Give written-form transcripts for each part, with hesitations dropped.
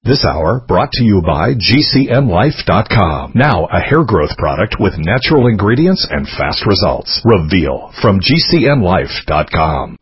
This hour brought to you by GCNlife.com. Now a hair growth product with natural ingredients and fast results. Reveal from GCNlife.com.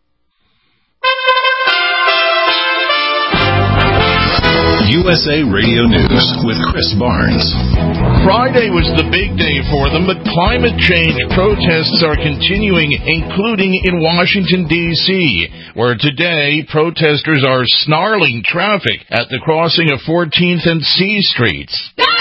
USA Radio News with Chris Barnes. Friday was the big day for them, but climate change protests are continuing, including in Washington, D.C., where today protesters are snarling traffic at the crossing of 14th and C Streets.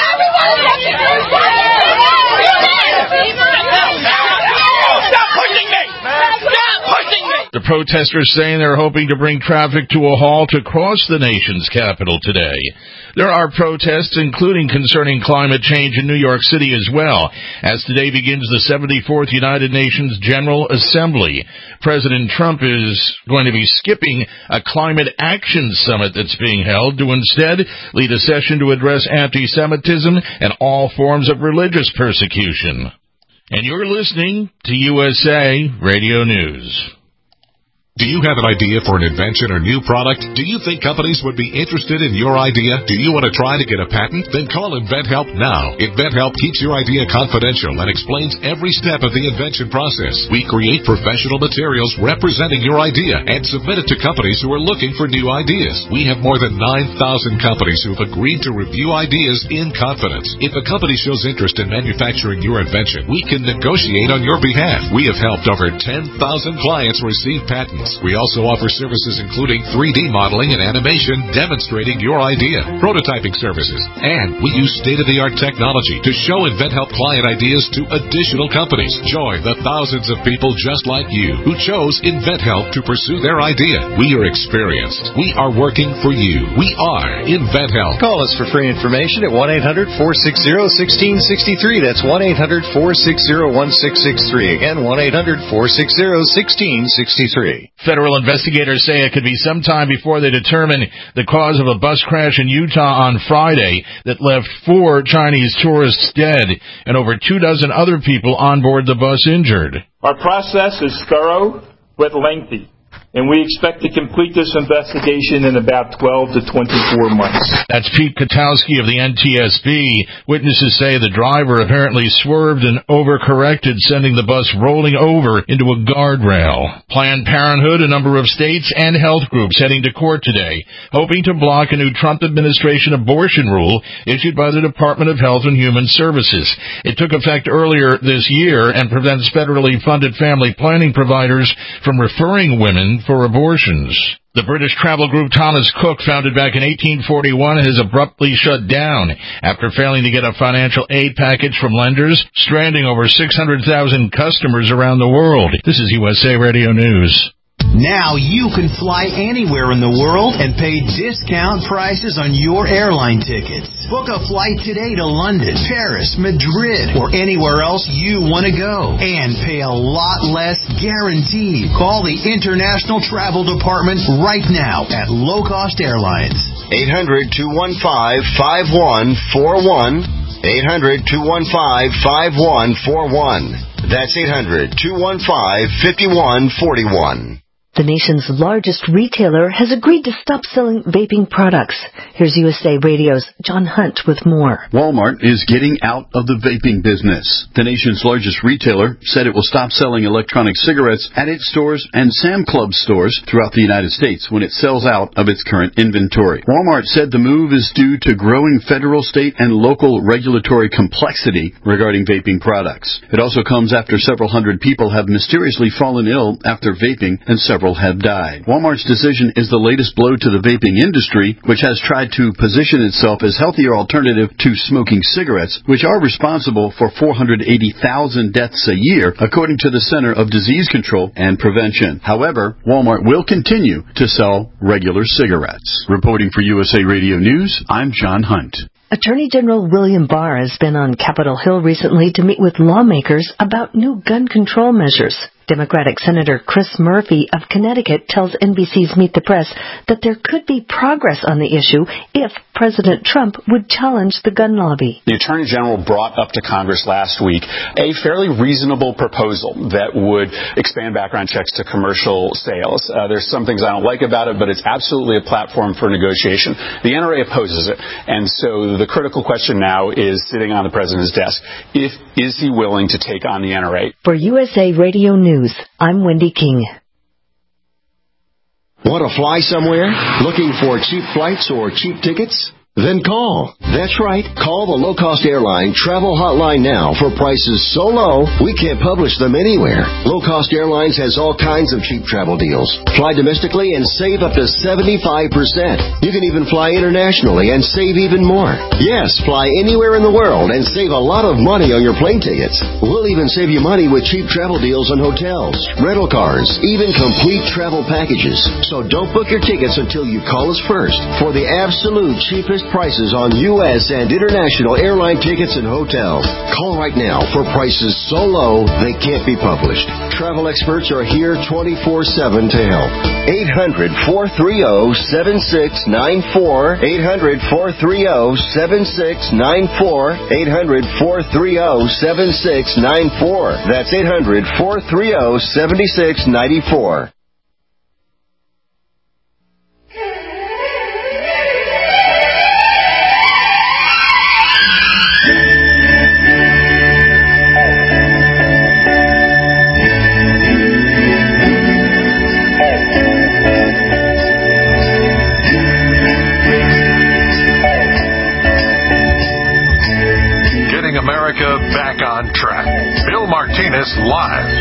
The protesters saying they're hoping to bring traffic to a halt across the nation's capital today. There are protests, including concerning climate change in New York City as well, as today begins the 74th United Nations General Assembly. President Trump is going to be skipping a climate action summit that's being held to instead lead a session to address anti-Semitism and all forms of religious persecution. And you're listening to USA Radio News. Do you have an idea for an invention or new product? Do you think companies would be interested in your idea? Do you want to try to get a patent? Then call InventHelp now. InventHelp keeps your idea confidential and explains every step of the invention process. We create professional materials representing your idea and submit it to companies who are looking for new ideas. We have more than 9,000 companies who have agreed to review ideas in confidence. If a company shows interest in manufacturing your invention, we can negotiate on your behalf. We have helped over 10,000 clients receive patents. We also offer services including 3D modeling and animation demonstrating your idea, prototyping services, and we use state-of-the-art technology to show InventHelp client ideas to additional companies. Join the thousands of people just like you who chose InventHelp to pursue their idea. We are experienced. We are working for you. We are InventHelp. Call us for free information at 1-800-460-1663. That's 1-800-460-1663. Again, 1-800-460-1663. Federal investigators say it could be some time before they determine the cause of a bus crash in Utah on Friday that left 4 Chinese tourists dead and over 24 other people on board the bus injured. Our process is thorough but lengthy, and we expect to complete this investigation in about 12 to 24 months. That's Pete Katowski of the NTSB. Witnesses say the driver apparently swerved and overcorrected, sending the bus rolling over into a guardrail. Planned Parenthood, a number of states, and health groups heading to court today, hoping to block a new Trump administration abortion rule issued by the Department of Health and Human Services. It took effect earlier this year and prevents federally funded family planning providers from referring women for abortions. The British travel group Thomas Cook, founded back in 1841, has abruptly shut down after failing to get a financial aid package from lenders, stranding over 600,000 customers around the world. This is USA Radio News. Now you can fly anywhere in the world and pay discount prices on your airline tickets. Book a flight today to London, Paris, Madrid, or anywhere else you want to go. And pay a lot less guaranteed. Call the International Travel Department right now at Low Cost Airlines. 800-215-5141. 800-215-5141. That's 800-215-5141. The nation's largest retailer has agreed to stop selling vaping products. Here's USA Radio's John Hunt with more. Walmart is getting out of the vaping business. The nation's largest retailer said it will stop selling electronic cigarettes at its stores and Sam Club stores throughout the United States when it sells out of its current inventory. Walmart said the move is due to growing federal, state, and local regulatory complexity regarding vaping products. It also comes after several hundred people have mysteriously fallen ill after vaping and several have died. Walmart's decision is the latest blow to the vaping industry, which has tried to position itself as healthier alternative to smoking cigarettes, which are responsible for 480,000 deaths a year, according to the Center of Disease Control and Prevention. However, Walmart will continue to sell regular cigarettes. Reporting for USA Radio News, I'm John Hunt. Attorney General William Barr has been on Capitol Hill recently to meet with lawmakers about new gun control measures. Democratic Senator Chris Murphy of Connecticut tells NBC's Meet the Press that there could be progress on the issue if President Trump would challenge the gun lobby. The Attorney General brought up to Congress last week a fairly reasonable proposal that would expand background checks to commercial sales. There's some things I don't like about it, but it's absolutely a platform for negotiation. The NRA opposes it, and so the critical question now is sitting on the President's desk. Is he willing to take on the NRA? For USA Radio News, I'm Wendy King. Want to fly somewhere? Looking for cheap flights or cheap tickets? Then call. That's right. Call the low-cost airline travel hotline now for prices so low we can't publish them anywhere. Low-cost airlines has all kinds of cheap travel deals. Fly domestically and save up to 75%. You can even fly internationally and save even more. Yes, fly anywhere in the world and save a lot of money on your plane tickets. We'll even save you money with cheap travel deals on hotels, rental cars, even complete travel packages. So don't book your tickets until you call us first for the absolute cheapest prices on U.S. and international airline tickets and hotels. Call right now for prices so low they can't be published. Travel experts are here 24/7 to help. 800-430-7694. 800-430-7694. 800-430-7694. That's 800-430-7694. America back on track. Bill Martinez live.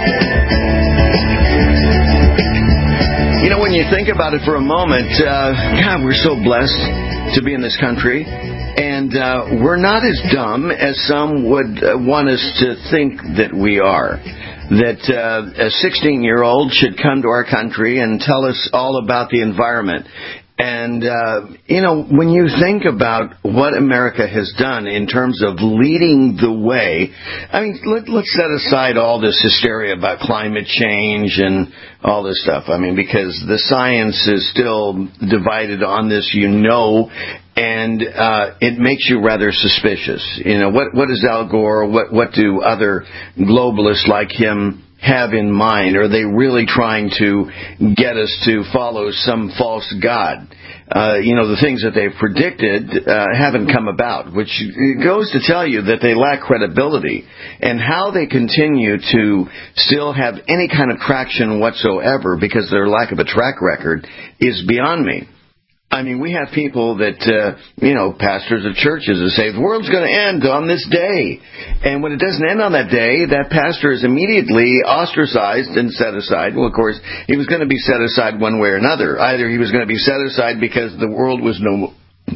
You know, when you think about it for a moment, God, we're so blessed to be in this country. And we're not as dumb as some would want us to think that we are. That a 16-year-old should come to our country and tell us all about the environment. And, you know, when you think about what America has done in terms of leading the way, I mean, let's set aside all this hysteria about climate change and all this stuff. I mean, because the science is still divided on this, you know, and it makes you rather suspicious. You know, what is Al Gore? What do other globalists like him have in mind? Are they really trying to get us to follow some false god? You know, the things that they've predicted haven't come about, which goes to tell you that they lack credibility. And how they continue to still have any kind of traction whatsoever because of their lack of a track record is beyond me. I mean, we have people that, you know, pastors of churches that say the world's going to end on this day. And when it doesn't end on that day, that pastor is immediately ostracized and set aside. Well, of course, he was going to be set aside one way or another. Either he was going to be set aside because the world was no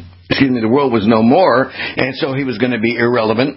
more, and so he was going to be irrelevant.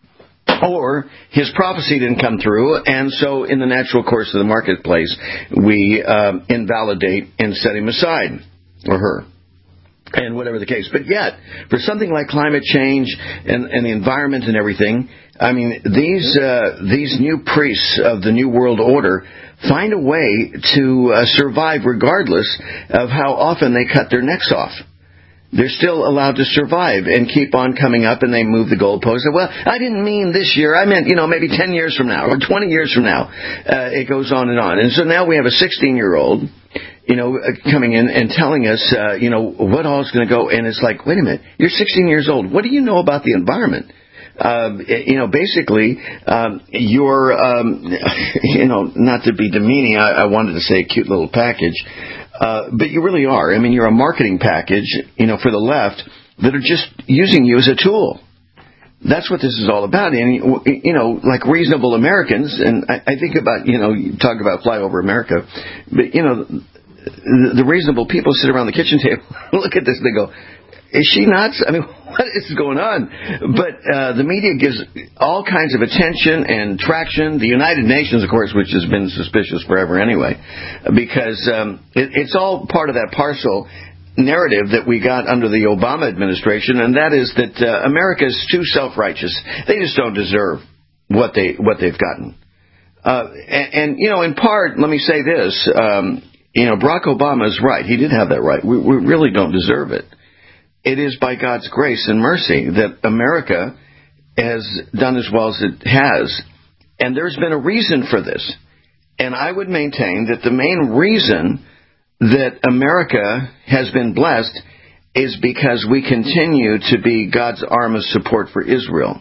Or his prophecy didn't come through, and so in the natural course of the marketplace, we invalidate and set him aside, or her. And whatever the case. But yet, for something like climate change and the environment and everything, I mean, these new priests of the New World Order find a way to survive regardless of how often they cut their necks off. They're still allowed to survive and keep on coming up, and they move the goalposts. Well, I didn't mean this year. I meant, you know, maybe 10 years from now or 20 years from now. It goes on. And so now we have a 16-year-old, you know, coming in and telling us, you know, what all is going to go. And it's like, wait a minute, you're 16 years old. What do you know about the environment? You know, basically, you're, you know, not to be demeaning, I wanted to say a cute little package, but you really are. I mean, you're a marketing package, you know, for the left that are just using you as a tool. That's what this is all about. And, you know, like reasonable Americans, and I think about, you know, you talk about flyover America, but, you know, the reasonable people sit around the kitchen table, look at this, and they go, is she nuts? I mean, what is going on? But the media gives all kinds of attention and traction. The United Nations, of course, which has been suspicious forever anyway, because it's all part of that parcel narrative that we got under the Obama administration, and that is that America is too self-righteous. They just don't deserve what they've gotten. And you know, in part, let me say this. You know, Barack Obama is right. He did have that right. We really don't deserve it. it is by God's grace and mercy that America has done as well as it has. And there's been a reason for this. And I would maintain that the main reason that America has been blessed is because we continue to be God's arm of support for Israel.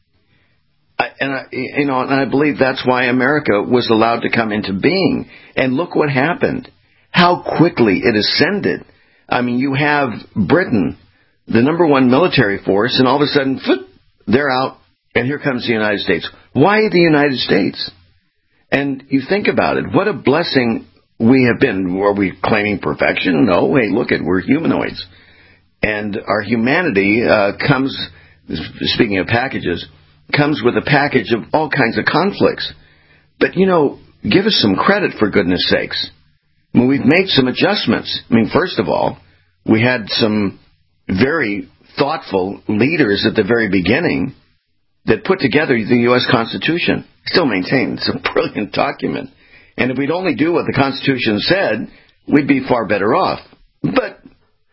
And I believe that's why America was allowed to come into being. And look what happened. How quickly it ascended. I mean, you have Britain, the number one military force, and all of a sudden, they're out, and here comes the United States. Why the United States? And you think about it, what a blessing we have been. Are we claiming perfection? No. Hey, look at, we're humanoids. And our humanity comes, speaking of packages, comes with a package of all kinds of conflicts. But, give us some credit, for goodness sakes. I mean, we've made some adjustments. I mean, first of all, we had some very thoughtful leaders at the very beginning that put together the U.S. Constitution. Still maintain it's a brilliant document. And if we'd only do what the Constitution said, we'd be far better off. But,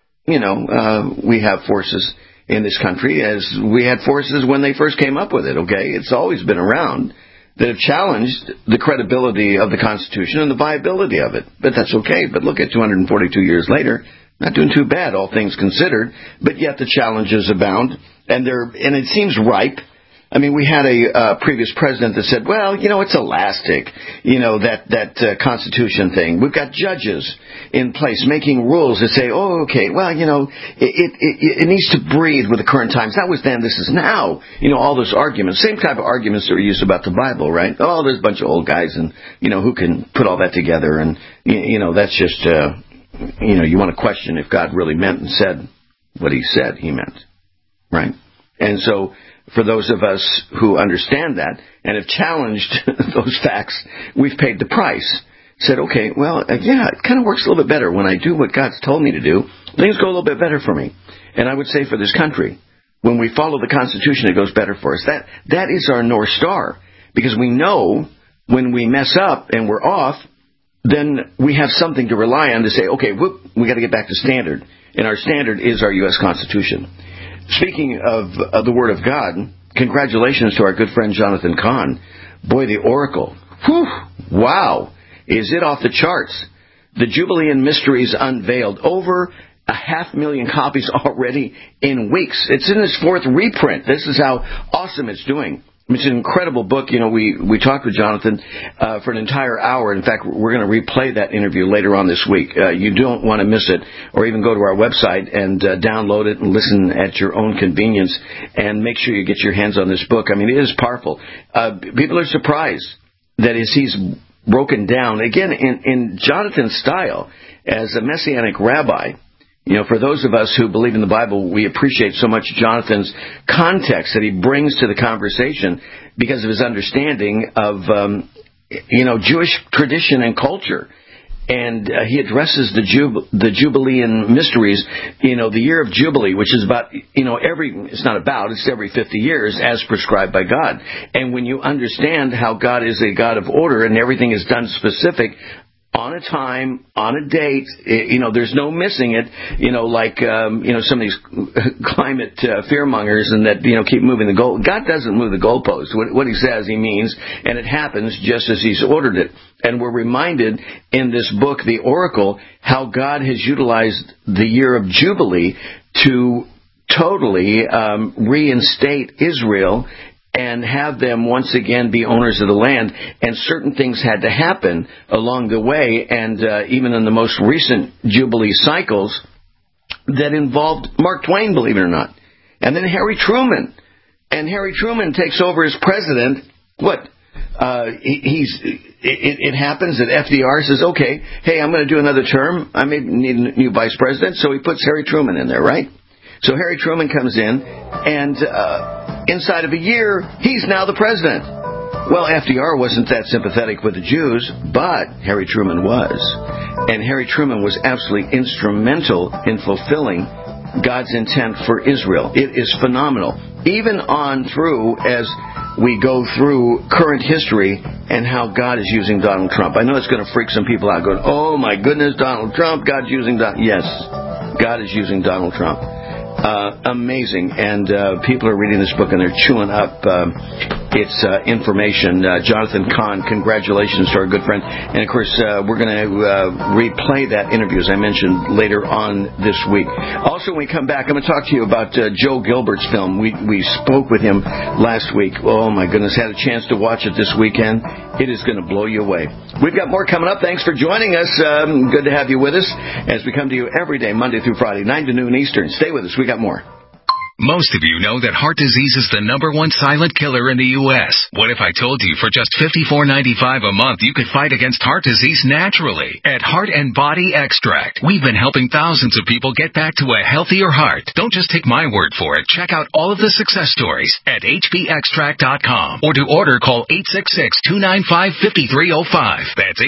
we have forces in this country, as we had forces when they first came up with it, okay? It's always been around, that have challenged the credibility of the Constitution and the viability of it. But that's okay. But look at 242 years later, not doing too bad, all things considered, but yet the challenges abound, and it seems ripe. I mean, we had a previous president that said, well, it's elastic, that Constitution thing. We've got judges in place making rules that say, oh, okay, well, it needs to breathe with the current times. That was then, this is now. All those arguments, same type of arguments that were used about the Bible, right? Oh, there's a bunch of old guys, and, who can put all that together, and, that's just, you want to question if God really meant and said what he said he meant, right? And so, for those of us who understand that and have challenged those facts, we've paid the price. Said, okay, well, yeah, it kind of works a little bit better when I do what God's told me to do. Things go a little bit better for me. And I would say for this country, when we follow the Constitution, it goes better for us. That is our North Star. Because we know when we mess up and we're off, then we have something to rely on to say, okay, we got to get back to standard. And our standard is our U.S. Constitution. Speaking of the Word of God, congratulations to our good friend Jonathan Cahn. Boy, the Oracle. Whew, wow. Is it off the charts? The Jubilean Mysteries unveiled. Over 500,000 copies already in weeks. It's in its 4th reprint. This is how awesome it's doing. It's an incredible book. We talked with Jonathan for an entire hour. In fact, we're going to replay that interview later on this week. You don't want to miss it, or even go to our website and download it and listen at your own convenience, and make sure you get your hands on this book. I mean, it is powerful. People are surprised that as he's broken down, again, in Jonathan's style, as a Messianic rabbi. For those of us who believe in the Bible, we appreciate so much Jonathan's context that he brings to the conversation because of his understanding of, Jewish tradition and culture. And he addresses the Jubilean mysteries, the year of Jubilee, which is about, it's every 50 years as prescribed by God. And when you understand how God is a God of order and everything is done specific, on a time, on a date, there's no missing it, like some of these climate fearmongers and that, keep moving the goal. God doesn't move the goalpost. What he says, he means, and it happens just as he's ordered it. And we're reminded in this book, The Oracle, how God has utilized the year of Jubilee to totally reinstate Israel and have them once again be owners of the land. And certain things had to happen along the way, and even in the most recent Jubilee cycles, that involved Mark Twain, believe it or not. And then Harry Truman. And Harry Truman takes over as president. It happens that FDR says, okay, hey, I'm going to do another term. I may need a new vice president. So he puts Harry Truman in there, right? So Harry Truman comes in, and inside of a year, he's now the president. Well, FDR wasn't that sympathetic with the Jews, but Harry Truman was. And Harry Truman was absolutely instrumental in fulfilling God's intent for Israel. It is phenomenal. Even on through, as we go through current history and how God is using Donald Trump. I know it's going to freak some people out going, oh my goodness, Donald Trump, God's using Donald. Yes, God is using Donald Trump. Amazing. And people are reading this book and they're chewing up its information. Jonathan Cahn, congratulations to our good friend. And, of course, we're going to replay that interview, as I mentioned, later on this week. Also, when we come back, I'm going to talk to you about Joe Gilbert's film. We spoke with him last week. Oh, my goodness, had a chance to watch it this weekend. It is going to blow you away. We've got more coming up. Thanks for joining us. Good to have you with us as we come to you every day, Monday through Friday, 9 to noon Eastern. Stay with us. We got more. Most of you know that heart disease is the #1 silent killer in the U.S. What if I told you for just $54.95 a month you could fight against heart disease naturally? At Heart and Body Extract, we've been helping thousands of people get back to a healthier heart. Don't just take my word for it. Check out all of the success stories at hbextract.com. Or to order, call 866-295-5305. That's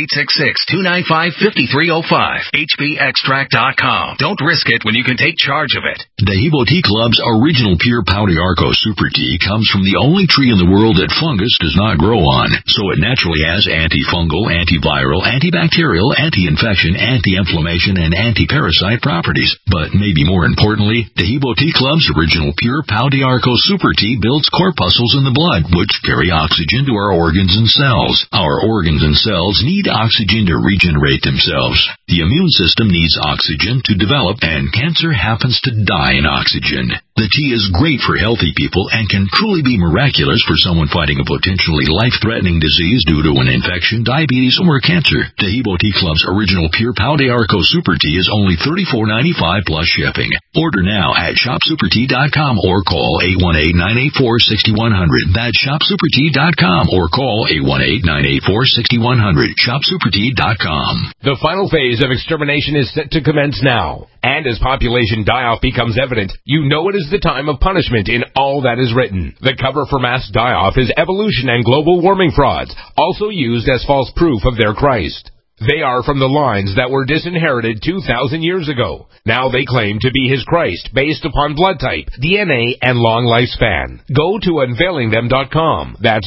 866-295-5305. hbextract.com. Don't risk it when you can take charge of it. The Hebo Tea Club's original pure Pau d'Arco Super Tea comes from the only tree in the world that fungus does not grow on, so it naturally has antifungal, antiviral, antibacterial, anti-infection, anti-inflammation, and anti-parasite properties. But maybe more importantly, the Hebo Tea Club's original pure Pau d'Arco Super Tea builds corpuscles in the blood, which carry oxygen to our organs and cells. Our organs and cells need oxygen to regenerate themselves. The immune system needs oxygen to develop, and cancer happens to die in oxygen. The tea is great for healthy people and can truly be miraculous for someone fighting a potentially life-threatening disease due to an infection, diabetes, or cancer. The Hebo Tea Club's original pure Pau d'Arco Super Tea is only $34.95 plus shipping. Order now at shopsupertea.com or call 818-984-6100. That's shopsupertea.com or call 818-984-6100. Shopsupertea.com. The final phase of extermination is set to commence now. And as population die-off becomes evident, you know it is the time of punishment in all that is written. The cover for mass die-off is evolution and global warming frauds, also used as false proof of their Christ. They are from the lines that were disinherited 2,000 years ago. Now they claim to be his Christ based upon blood type, DNA, and long lifespan. Go to unveilingthem.com. That's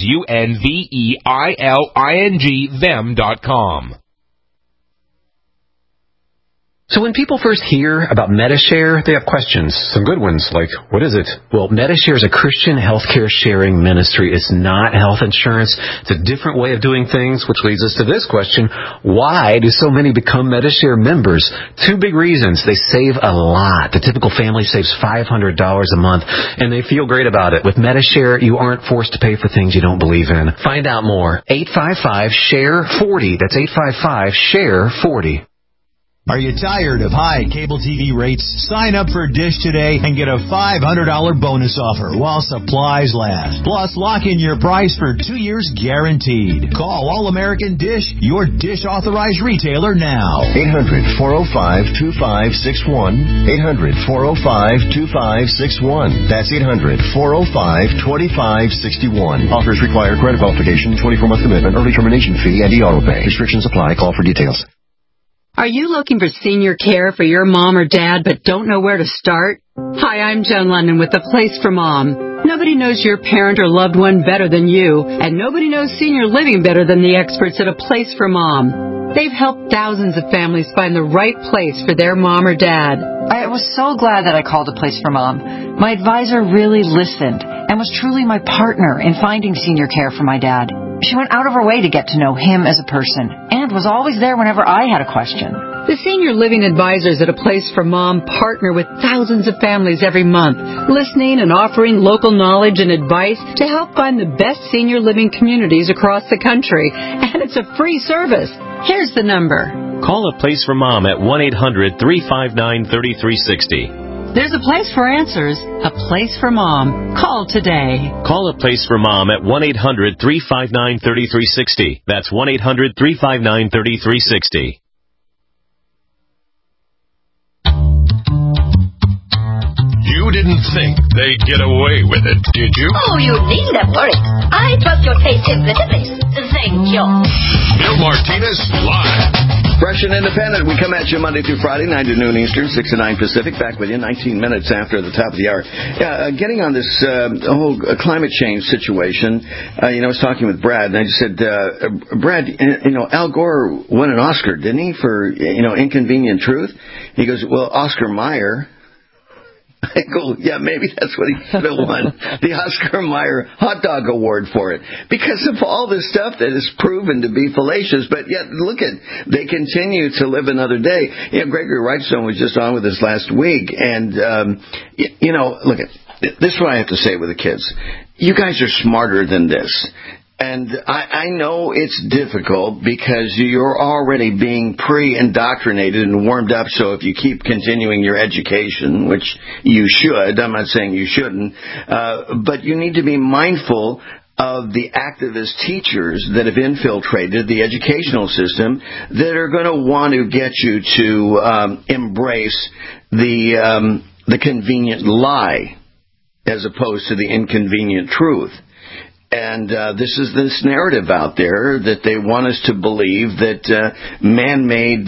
UNVEILING them.com. So when people first hear about Medi-Share, they have questions. Some good ones, like, what is it? Well, Medi-Share is a Christian healthcare sharing ministry. It's not health insurance. It's a different way of doing things, which leads us to this question. Why do so many become Medi-Share members? Two big reasons. They save a lot. The typical family saves $500 a month, and they feel great about it. With Medi-Share, you aren't forced to pay for things you don't believe in. Find out more. 855-SHARE-40. That's 855-SHARE-40. Are you tired of high cable TV rates? Sign up for Dish today and get a $500 bonus offer while supplies last. Plus, lock in your price for 2 years guaranteed. Call All-American Dish, your Dish authorized retailer now. 800-405-2561. 800-405-2561. That's 800-405-2561. Offers require credit qualification, 24-month commitment, early termination fee, and e-auto pay. Restrictions apply. Call for details. Are you looking for senior care for your mom or dad but don't know where to start? Hi, I'm Joan London with The Place for Mom. Nobody knows your parent or loved one better than you, and nobody knows senior living better than the experts at A Place for Mom. They've helped thousands of families find the right place for their mom or dad. I was so glad that I called A Place for Mom. My advisor really listened and was truly my partner in finding senior care for my dad. She went out of her way to get to know him as a person and was always there whenever I had a question. The senior living advisors at A Place for Mom partner with thousands of families every month, listening and offering local knowledge and advice to help find the best senior living communities across the country. And it's a free service. Here's the number. Call A Place for Mom at 1-800-359-3360. There's a place for answers, A Place for Mom. Call today. Call A Place for Mom at 1-800-359-3360. That's 1-800-359-3360. You didn't think they'd get away with it, did you? Oh, you needn't have worried. I trust your taste implicitly. Thank you. Bill Martinez, live. Fresh and independent. We come at you Monday through Friday, 9 to noon Eastern, 6 to 9 Pacific. Back with you 19 minutes after the top of the hour. Getting on this whole climate change situation, I was talking with Brad, and I just said, Brad, Al Gore won an Oscar, didn't he, for, Inconvenient Truth? He goes, well, Oscar Mayer I go, yeah, maybe that's what he should have won, the Oscar Mayer hot dog award for it, because of all this stuff that is proven to be fallacious. But yet, look at, they continue to live another day. Gregory Wrightstone was just on with us last week, and look at this. Is what I have to say with the kids. You guys are smarter than this. And I know it's difficult because you're already being pre-indoctrinated and warmed up, so if you keep continuing your education, which you should, I'm not saying you shouldn't, but you need to be mindful of the activist teachers that have infiltrated the educational system that are going to want to get you to embrace the convenient lie as opposed to the inconvenient truth. And this is this narrative out there that they want us to believe that man-made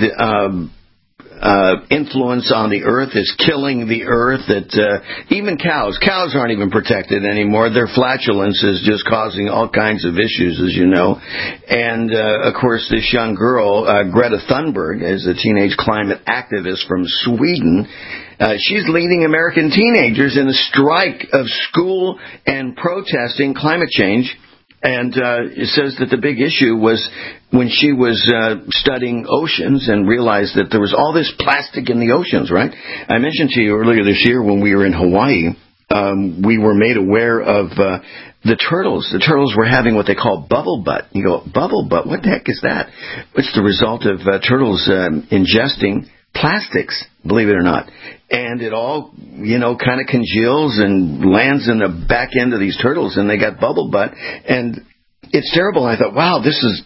influence on the earth is killing the earth, that even cows aren't even protected anymore. Their flatulence is just causing all kinds of issues, as you know. And, of course, this young girl, Greta Thunberg, is a teenage climate activist from Sweden. She's leading American teenagers in a strike of school and protesting climate change. And it says that the big issue was when she was studying oceans and realized that there was all this plastic in the oceans, right? I mentioned to you earlier this year when we were in Hawaii, we were made aware of the turtles. The turtles were having what they call bubble butt. You go, bubble butt? What the heck is that? It's the result of turtles ingesting plastics, believe it or not. And it all, kind of congeals and lands in the back end of these turtles, and they got bubble butt. And it's terrible. I thought, wow, this is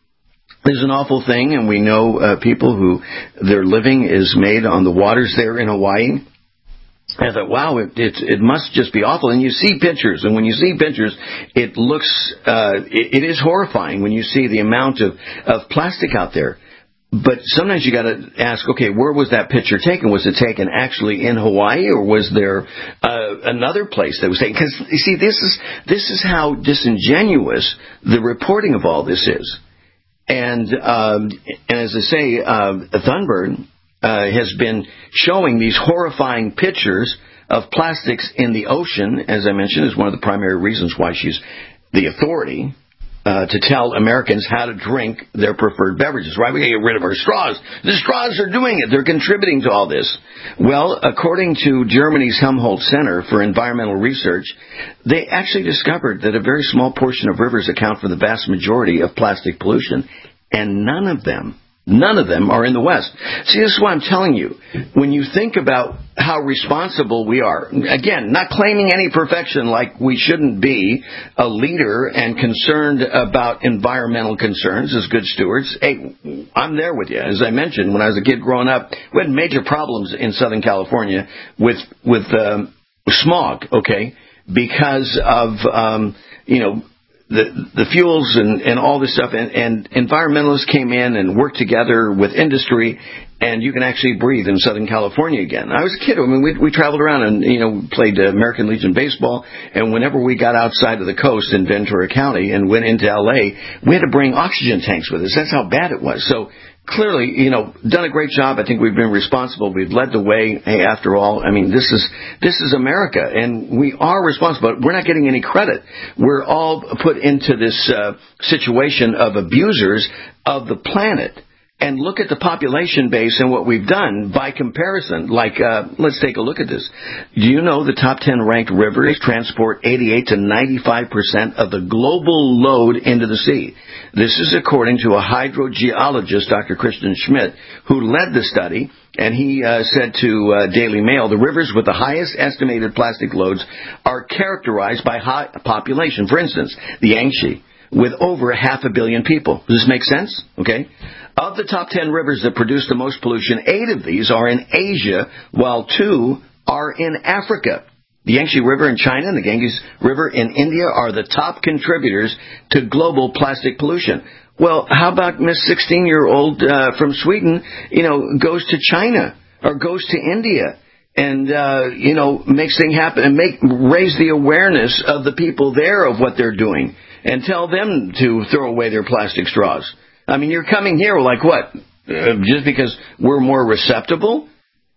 an awful thing, and we know people who their living is made on the waters there in Hawaii. I thought, wow, it must just be awful. And you see pictures, and when you see pictures, it looks, it is horrifying when you see the amount of plastic out there. But sometimes you got to ask, okay, where was that picture taken? Was it taken actually in Hawaii, or was there another place that was taken? Because you see, this is how disingenuous the reporting of all this is. And as I say, Thunberg has been showing these horrifying pictures of plastics in the ocean. As I mentioned, is one of the primary reasons why she's the authority to tell Americans how to drink their preferred beverages, right? We got to get rid of our straws. The straws are doing it. They're contributing to all this. Well, according to Germany's Helmholtz Center for Environmental Research, they actually discovered that a very small portion of rivers account for the vast majority of plastic pollution, and none of them are in the West. See, this is what I'm telling you. When you think about how responsible we are, again, not claiming any perfection like we shouldn't be, a leader and concerned about environmental concerns as good stewards. Hey, I'm there with you. As I mentioned, when I was a kid growing up, we had major problems in Southern California with smog, okay, because of, the fuels and all this stuff, and environmentalists came in and worked together with industry, and you can actually breathe in Southern California again. I was a kid. I mean, we traveled around and, played American Legion baseball, and whenever we got outside of the coast in Ventura County and went into L.A., we had to bring oxygen tanks with us. That's how bad it was. So clearly, done a great job. I think we've been responsible. We've led the way. Hey, after all, I mean, this is America, and we are responsible. But we're not getting any credit. We're all put into this situation of abusers of the planet. And look at the population base and what we've done by comparison. Like, let's take a look at this. Do you know the top 10 ranked rivers transport 88 to 95% of the global load into the sea? This is according to a hydrogeologist, Dr. Christian Schmidt, who led the study. And he said to Daily Mail, the rivers with the highest estimated plastic loads are characterized by high population. For instance, the Yangtze, with over 500 million people. Does this make sense? Okay. Of the top 10 rivers that produce the most pollution, 8 of these are in Asia, while 2 are in Africa. The Yangtze River in China and the Ganges River in India are the top contributors to global plastic pollution. Well, how about Miss 16-year-old from Sweden, goes to China or goes to India and, makes things happen and raise the awareness of the people there of what they're doing and tell them to throw away their plastic straws. I mean, you're coming here like what? Just because we're more receptible?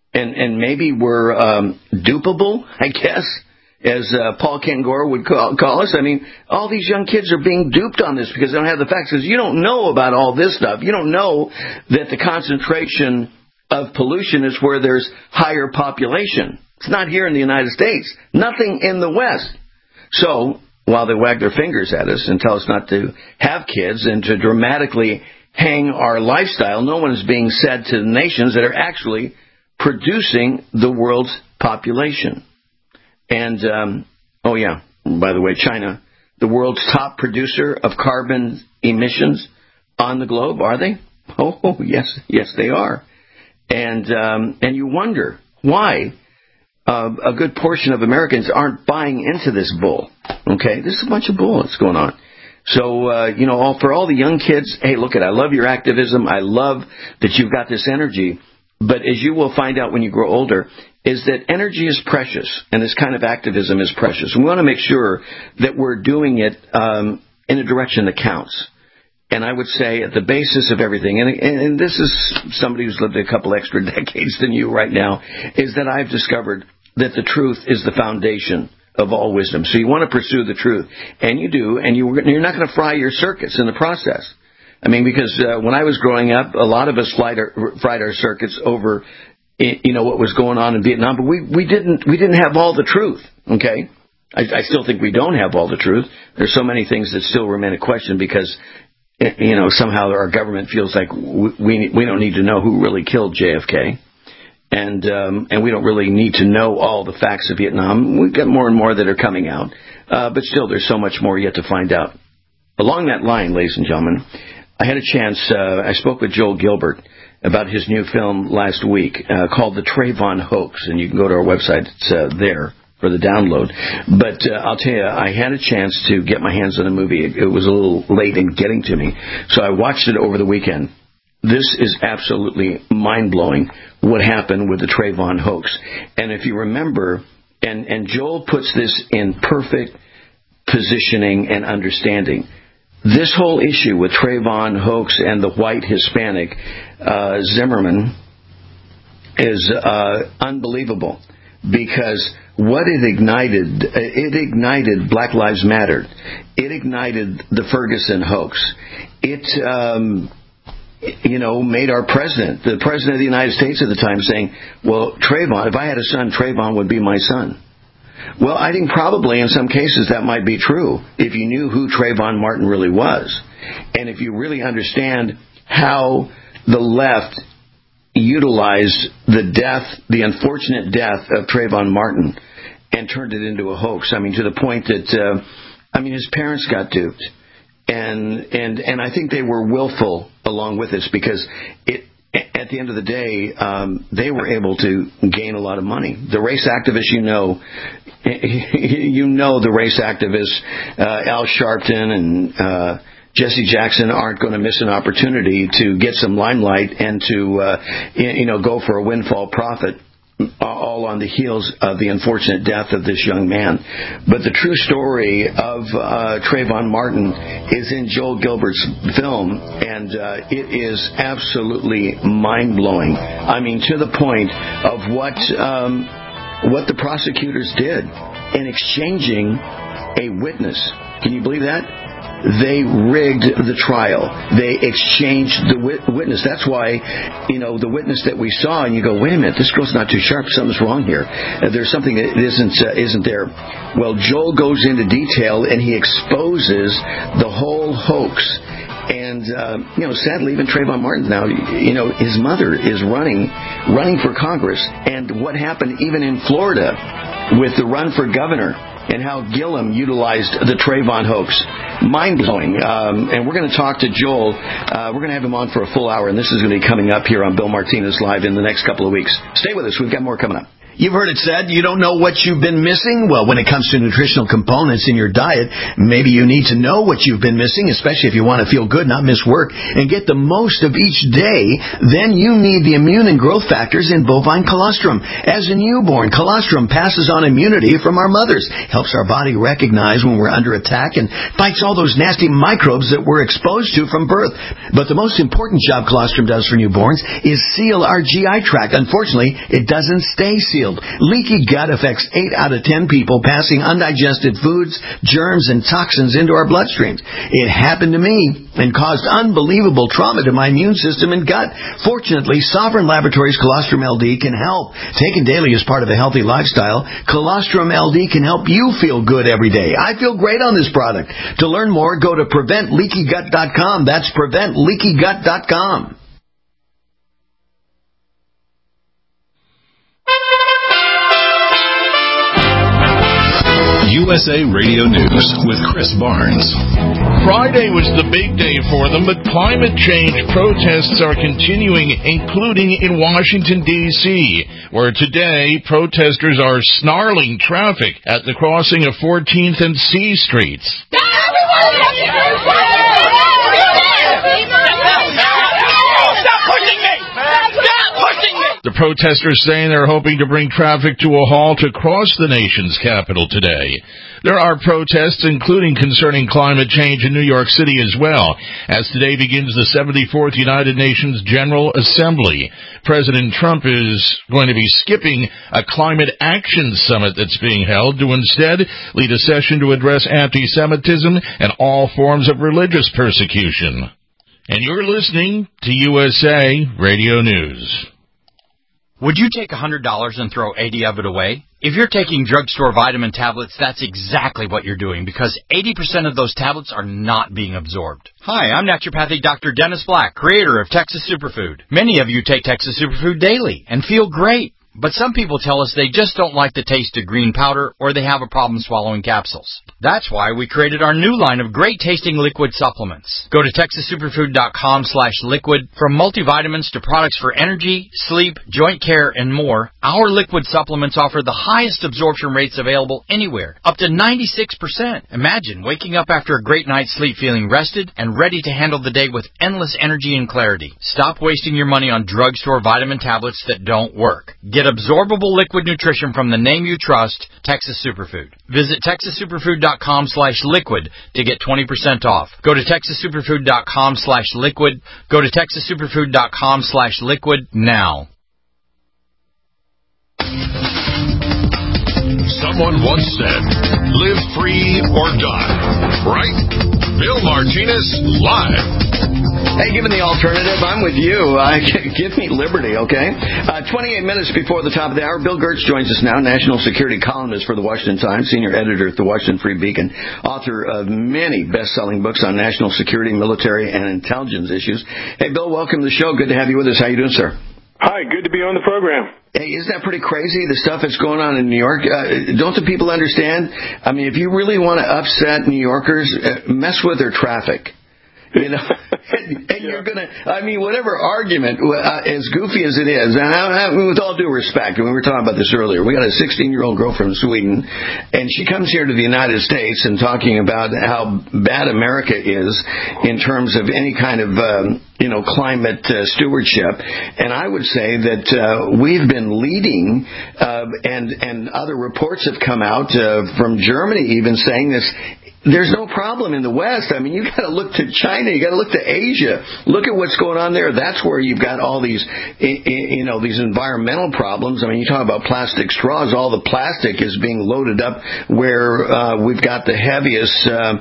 and maybe we're dupable, I guess, as Paul Kengor would call us. I mean, all these young kids are being duped on this because they don't have the facts. Because you don't know about all this stuff. You don't know that the concentration of pollution is where there's higher population. It's not here in the United States. Nothing in the West. So while they wag their fingers at us and tell us not to have kids and to dramatically hang our lifestyle, no one is being said to the nations that are actually producing the world's population. And, by the way, China, the world's top producer of carbon emissions on the globe, are they? Oh, yes, they are. And you wonder why a good portion of Americans aren't buying into this bull. Okay, this is a bunch of bull that's going on. So, for all the young kids, hey, look I love your activism. I love that you've got this energy. But as you will find out when you grow older, is that energy is precious, and this kind of activism is precious. And we want to make sure that we're doing it in a direction that counts. And I would say at the basis of everything, and this is somebody who's lived a couple extra decades than you right now, is that I've discovered that the truth is the foundation of all wisdom. So you want to pursue the truth, and you do, and you're not going to fry your circuits in the process. I mean, because when I was growing up, a lot of us fried our circuits over, what was going on in Vietnam, but we didn't have all the truth. Okay, I still think we don't have all the truth. There's so many things that still remain a question because, somehow our government feels like we don't need to know who really killed JFK, and we don't really need to know all the facts of Vietnam. We've got more and more that are coming out, but still, there's so much more yet to find out. Along that line, ladies and gentlemen, I had a chance, I spoke with Joel Gilbert about his new film last week called The Trayvon Hoax, and you can go to our website. It's there for the download. But I'll tell you, I had a chance to get my hands on the movie. It was a little late in getting to me, so I watched it over the weekend. This is absolutely mind-blowing what happened with the Trayvon Hoax. And if you remember, and Joel puts this in perfect positioning and understanding, this whole issue with Trayvon Hoax and the white Hispanic Zimmerman is unbelievable, because what it ignited Black Lives Matter. It ignited the Ferguson hoax. It made our president, the president of the United States at the time, saying, well, Trayvon, if I had a son, Trayvon would be my son. Well, I think probably in some cases that might be true if you knew who Trayvon Martin really was. And if you really understand how the left utilized the unfortunate death of Trayvon Martin and turned it into a hoax. I mean, to the point that, his parents got duped. And I think they were willful along with this, because at the end of the day, they were able to gain a lot of money. The race activists, the race activists, Al Sharpton and Jesse Jackson aren't going to miss an opportunity to get some limelight and to, go for a windfall profit, all on the heels of the unfortunate death of this young man. But the true story of Trayvon Martin is in Joel Gilbert's film, and it is absolutely mind-blowing. I mean, to the point of what the prosecutors did in exchanging a witness. Can you believe that? They rigged the trial. They exchanged the witness. That's why, the witness that we saw, and you go, wait a minute, this girl's not too sharp. Something's wrong here. There's something that isn't there. Well, Joel goes into detail, and he exposes the whole hoax. And, sadly, even Trayvon Martin now, his mother is running for Congress. And what happened even in Florida with the run for governor, and how Gillum utilized the Trayvon hoax. Mind-blowing. And we're going to talk to Joel. We're going to have him on for a full hour, and this is going to be coming up here on Bill Martinez Live in the next couple of weeks. Stay with us. We've got more coming up. You've heard it said you don't know what you've been missing. Well, when it comes to nutritional components in your diet, maybe you need to know what you've been missing, especially if you want to feel good, not miss work, and get the most of each day. Then you need the immune and growth factors in bovine colostrum. As a newborn, colostrum passes on immunity from our mothers, helps our body recognize when we're under attack, and fights all those nasty microbes that we're exposed to from birth. But the most important job colostrum does for newborns is seal our GI tract. Unfortunately, it doesn't stay sealed. Leaky gut affects 8 out of 10 people, passing undigested foods, germs, and toxins into our bloodstreams. It happened to me and caused unbelievable trauma to my immune system and gut. Fortunately, Sovereign Laboratories Colostrum LD can help. Taken daily as part of a healthy lifestyle, Colostrum LD can help you feel good every day. I feel great on this product. To learn more, go to PreventLeakyGut.com. That's PreventLeakyGut.com. USA Radio News with Chris Barnes. Friday was the big day for them, but climate change protests are continuing, including in Washington, D.C., where today protesters are snarling traffic at the crossing of 14th and C Streets. The protesters saying they're hoping to bring traffic to a halt across the nation's capital today. There are protests, including concerning climate change in New York City as well, as today begins the 74th United Nations General Assembly. President Trump is going to be skipping a climate action summit that's being held to instead lead a session to address anti-Semitism and all forms of religious persecution. And you're listening to USA Radio News. Would you take $100 and throw 80 of it away? If you're taking drugstore vitamin tablets, that's exactly what you're doing, because 80% of those tablets are not being absorbed. Hi, I'm naturopathic Dr. Dennis Black, creator of Texas Superfood. Many of you take Texas Superfood daily and feel great. But some people tell us they just don't like the taste of green powder, or they have a problem swallowing capsules. That's why we created our new line of great-tasting liquid supplements. Go to TexasSuperfood.com/liquid. From multivitamins to products for energy, sleep, joint care, and more, our liquid supplements offer the highest absorption rates available anywhere, up to 96%. Imagine waking up after a great night's sleep feeling rested and ready to handle the day with endless energy and clarity. Stop wasting your money on drugstore vitamin tablets that don't work. Get absorbable liquid nutrition from the name you trust, Texas Superfood. Visit TexasSuperfood.com/liquid to get 20% off. Go to TexasSuperfood.com/liquid. Go to TexasSuperfood.com/liquid now. Someone once said, live free or die. Right? Bill Martinez, live. Hey, given the alternative, I'm with you. Give me liberty, okay? 28 minutes before the top of the hour, Bill Gertz joins us now, national security columnist for the Washington Times, senior editor at the Washington Free Beacon, author of many best-selling books on national security, military, and intelligence issues. Hey, Bill, welcome to the show. Good to have you with us. How you doing, sir? Hi, good to be on the program. Hey, isn't that pretty crazy, the stuff that's going on in New York? Don't the people understand? I mean, if you really want to upset New Yorkers, mess with their traffic. You know, and you're going to, I mean, whatever argument, as goofy as it is, and with all due respect, we were talking about this earlier, we got a 16-year-old girl from Sweden, and she comes here to the United States and talking about how bad America is in terms of any kind of, climate stewardship. And I would say that we've been leading, and other reports have come out from Germany even saying this. There's no problem in the West. I mean, you got to look to China. You got to look to Asia. Look at what's going on there. That's where you've got all these, these environmental problems. I mean, you talk about plastic straws. All the plastic is being loaded up where we've got the heaviest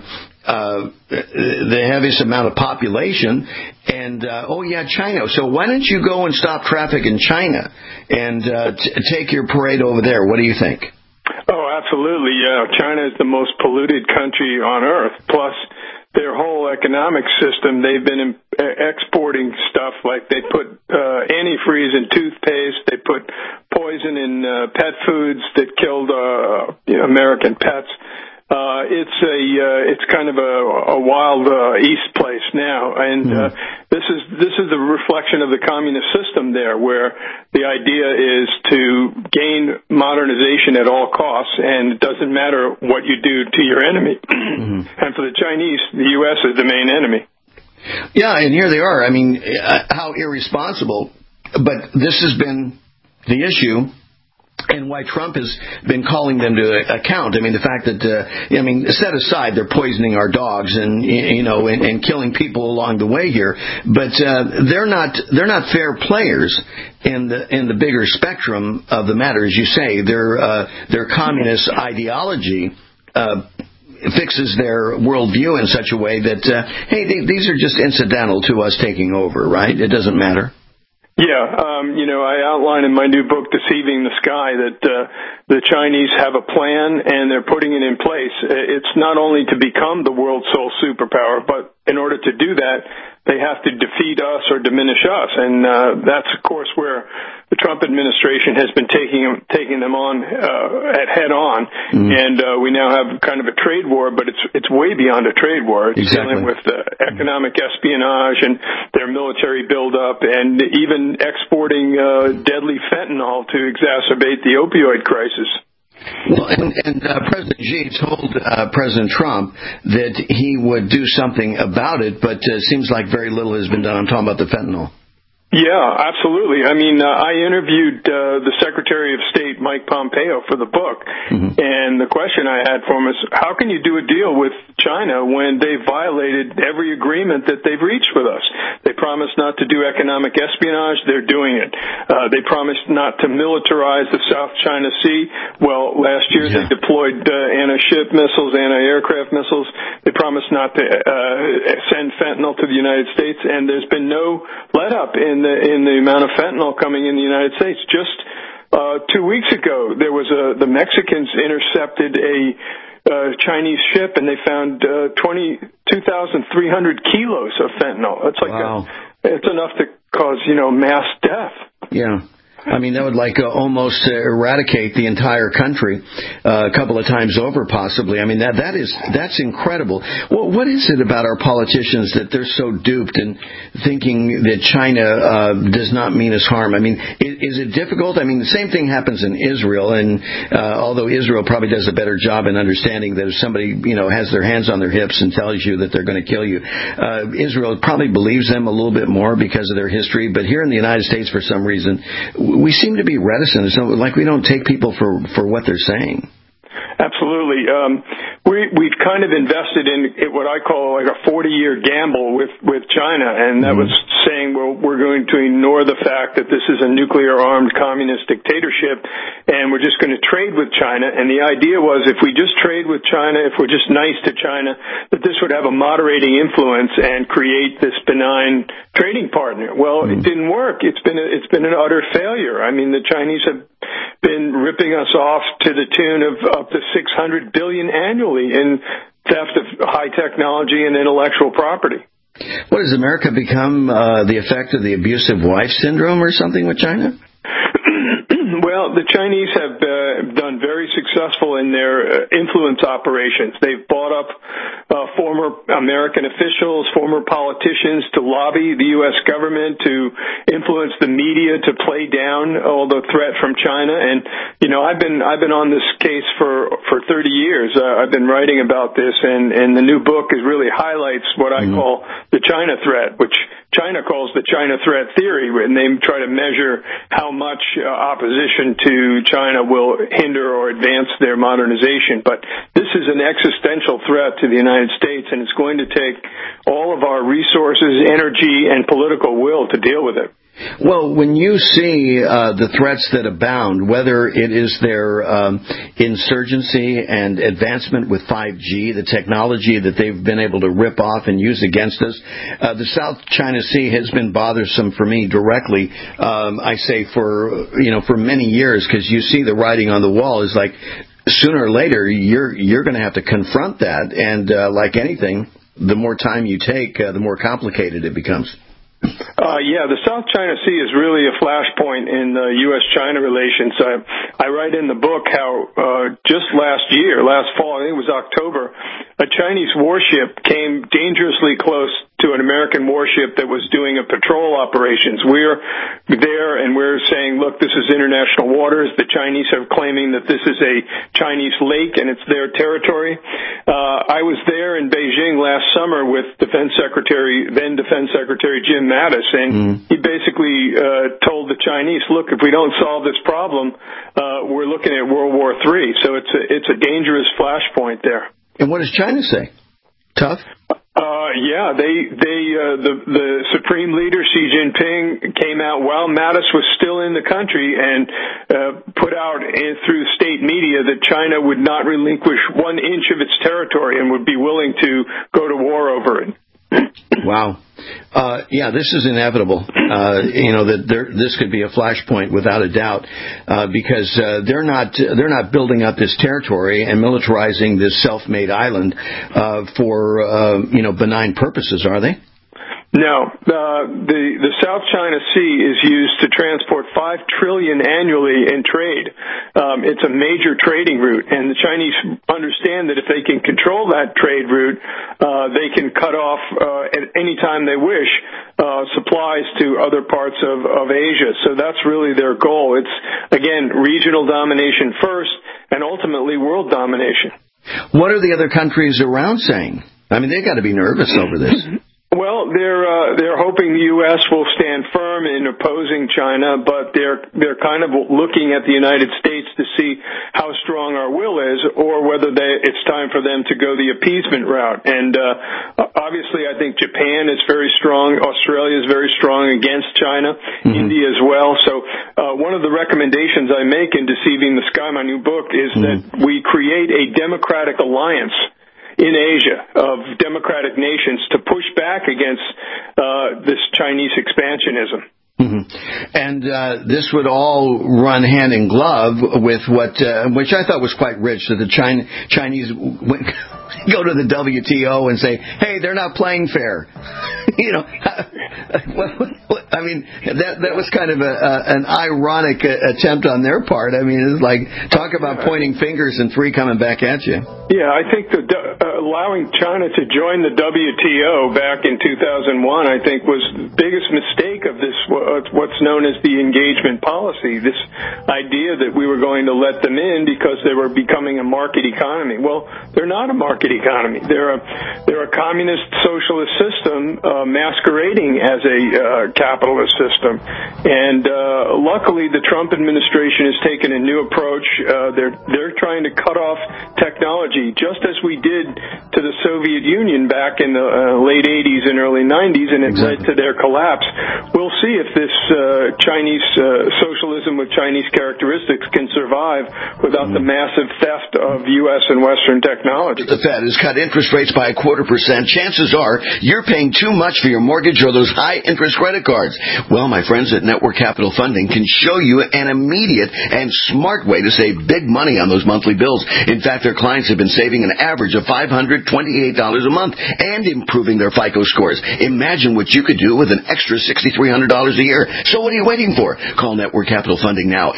amount of population. And, China. So why don't you go and stop traffic in China and take your parade over there? What do you think? Oh, absolutely. China is the most polluted country on earth. Plus, their whole economic system, they've been exporting stuff like they put antifreeze in toothpaste. They put poison in pet foods that killed American pets. It's kind of a wild east place now, and this is the reflection of the communist system there, where the idea is to gain modernization at all costs, and it doesn't matter what you do to your enemy. And for the Chinese, the U.S. is the main enemy. Yeah, and here they are. I mean, how irresponsible. But this has been the issue, and why Trump has been calling them to account. I mean, the fact that, set aside they're poisoning our dogs and killing people along the way here, but they're not fair players in the bigger spectrum of the matter, as you say. Their communist ideology fixes their worldview in such a way that these are just incidental to us taking over, right? It doesn't matter. Yeah, I outline in my new book, Deceiving the Sky, that the Chinese have a plan and they're putting it in place. It's not only to become the world's sole superpower, but in order to do that, they have to defeat us or diminish us. And that's, of course, where the Trump administration has been taking them on at head on. And we now have kind of a trade war, but it's way beyond a trade war. It's dealing with economic espionage and their military buildup, and even exporting deadly fentanyl to exacerbate the opioid crisis. Well, and President Xi told President Trump that he would do something about it, but it seems like very little has been done. I'm talking about the fentanyl. Yeah, absolutely. I mean, I interviewed the Secretary of State, Mike Pompeo, for the book, and the question I had for him is, how can you do a deal with China when they violated every agreement that they've reached with us? They promised not to do economic espionage. They're doing it. They promised not to militarize the South China Sea. Well, last year they deployed anti-ship missiles, anti-aircraft missiles. They promised not to send fentanyl to the United States, and there's been no let-up in the amount of fentanyl coming in the United States. Just 2 weeks ago, there was the Mexicans intercepted a Chinese ship, and they found 2,300 kilos of fentanyl. That's it's enough to cause mass death. Yeah. I mean, that would almost eradicate the entire country a couple of times over, possibly. I mean, that's incredible. Well, what is it about our politicians that they're so duped in thinking that China does not mean us harm? I mean, is it difficult? I mean, the same thing happens in Israel, and although Israel probably does a better job in understanding that if somebody has their hands on their hips and tells you that they're going to kill you, Israel probably believes them a little bit more because of their history. But here in the United States, for some reason, we seem to be reticent. It's like we don't take people for what they're saying. Absolutely. We've kind of invested in what I call like a 40-year gamble with China, and that was saying, well, we're going to ignore the fact that this is a nuclear-armed communist dictatorship, and we're just going to trade with China. And the idea was, if we just trade with China, if we're just nice to China, that this would have a moderating influence and create this benign trading partner. Well, it didn't work. It's been an utter failure. I mean, the Chinese have been ripping us off to the tune of up to $600 billion annually in theft of high technology and intellectual property. What, has America become the effect of the abusive wife syndrome or something with China? Well, the Chinese have done very successful in their influence operations. They've bought up former American officials, former politicians to lobby the U.S. government, to influence the media, to play down all the threat from China. And I've been on this case for 30 years. I've been writing about this, and the new book really highlights what I call the China threat, which China calls the China threat theory, and they try to measure how much opposition to China will hinder or advance their modernization. But this is an existential threat to the United States, and it's going to take all of our resources, energy, and political will to deal with it. Well, when you see the threats that abound, whether it is their insurgency and advancement with 5G, the technology that they've been able to rip off and use against us, the South China Sea has been bothersome for me directly. I say for many years, because you see the writing on the wall is like sooner or later you're going to have to confront that, and like anything, the more time you take, the more complicated it becomes. Yeah, the South China Sea is really a flashpoint in U.S.-China relations. I write in the book how just last fall, I think it was October, a Chinese warship came dangerously close to an American warship that was doing a patrol operations. We're there and we're saying, look, this is international waters. The Chinese are claiming that this is a Chinese lake and it's their territory. I was there in Beijing last summer with then Defense Secretary Jim Mattis, and he basically told the Chinese, look, if we don't solve this problem, we're looking at World War III. So it's a dangerous flashpoint there. And what does China say? Tough? The Supreme Leader Xi Jinping came out while Mattis was still in the country and put out through state media that China would not relinquish 1 inch of its territory and would be willing to go to war over it. Wow. This is inevitable. This could be a flashpoint without a doubt, because they're not building up this territory and militarizing this self-made island for benign purposes, are they? No, the South China Sea is used to transport $5 trillion annually in trade. It's a major trading route, and the Chinese understand that if they can control that trade route, they can cut off at any time they wish supplies to other parts of Asia. So that's really their goal. It's again regional domination first, and ultimately world domination. What are the other countries around saying? I mean, they've got to be nervous over this. Well, they're hoping the U.S. will stand firm in opposing China, but they're kind of looking at the United States to see how strong our will is, or whether it's time for them to go the appeasement route. And obviously, I think Japan is very strong. Australia is very strong against China. India as well. So one of the recommendations I make in Deceiving the Sky, my new book, is that we create a democratic alliance in Asia of democratic nations to push back against this Chinese expansionism. And this would all run hand in glove with which I thought was quite rich, that the Chinese go to the WTO and say, hey, they're not playing fair. I mean, that was kind of an ironic attempt on their part. I mean, it's like, talk about pointing fingers and 3 coming back at you. Yeah, I think allowing China to join the WTO back in 2001, I think, was the biggest mistake of this, what's known as the engagement policy, this idea that we were going to let them in because they were becoming a market economy. Well, they're not a market economy. They're a communist socialist system masquerading as a capitalist system. And luckily, the Trump administration has taken a new approach. They're trying to cut off technology, just as we did to the Soviet Union back in the late 80s and early 90s, and it led to their collapse. We'll see if this Chinese socialism with Chinese characteristics can survive without the massive theft of U.S. and Western technology. The Fed has cut interest rates by 0.25%. Chances are you're paying too much for your mortgage or those high-interest credit cards. Well, my friends at Network Capital Funding can show you an immediate and smart way to save big money on those monthly bills. In fact, their clients have been saving an average of $528 a month and improving their FICO scores. Imagine what you could do with an extra $6,300 a year. So what are you waiting for? Call Network Capital Funding now,